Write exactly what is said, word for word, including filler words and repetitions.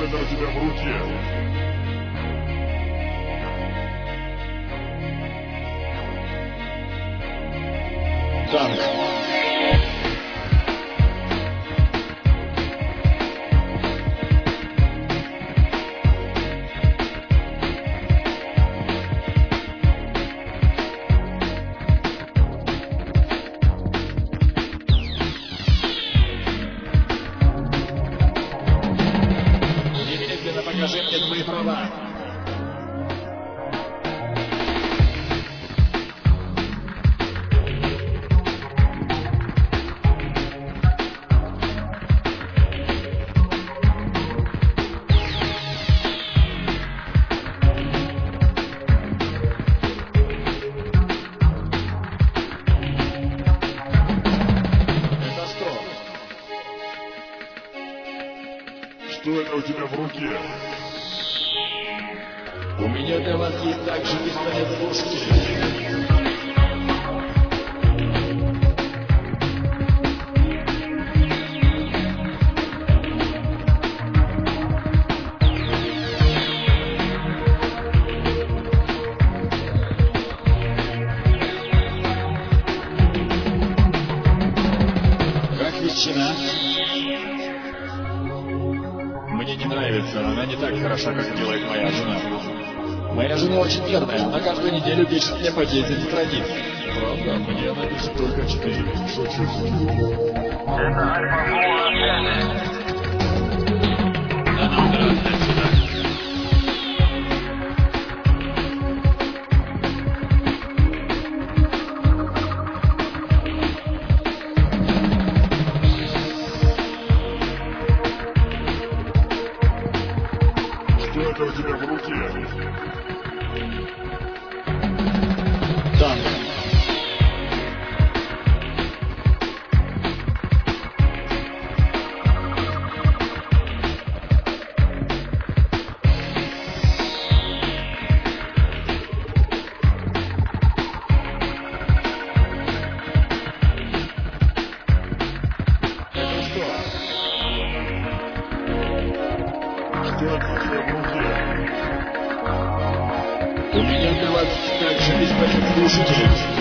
это у тебя в руке? Танк. Немедленно покажи мне твои права. Что это у тебя в руке? У меня для вас есть также пистолет-глушитель. Как ветчина? Мне не нравится, она не так хороша, как делает моя жена. Моя жена очень верная, она каждую неделю пишет мне по десять страниц. Правда, мне она пишет только четыре. Шучу. Это Альфа-Фура. Да ну, убираться отсюда. Что это у тебя в руке? Танк. Это что? Что это у тебя в руке? У меня для вас также пистолет-глушитель.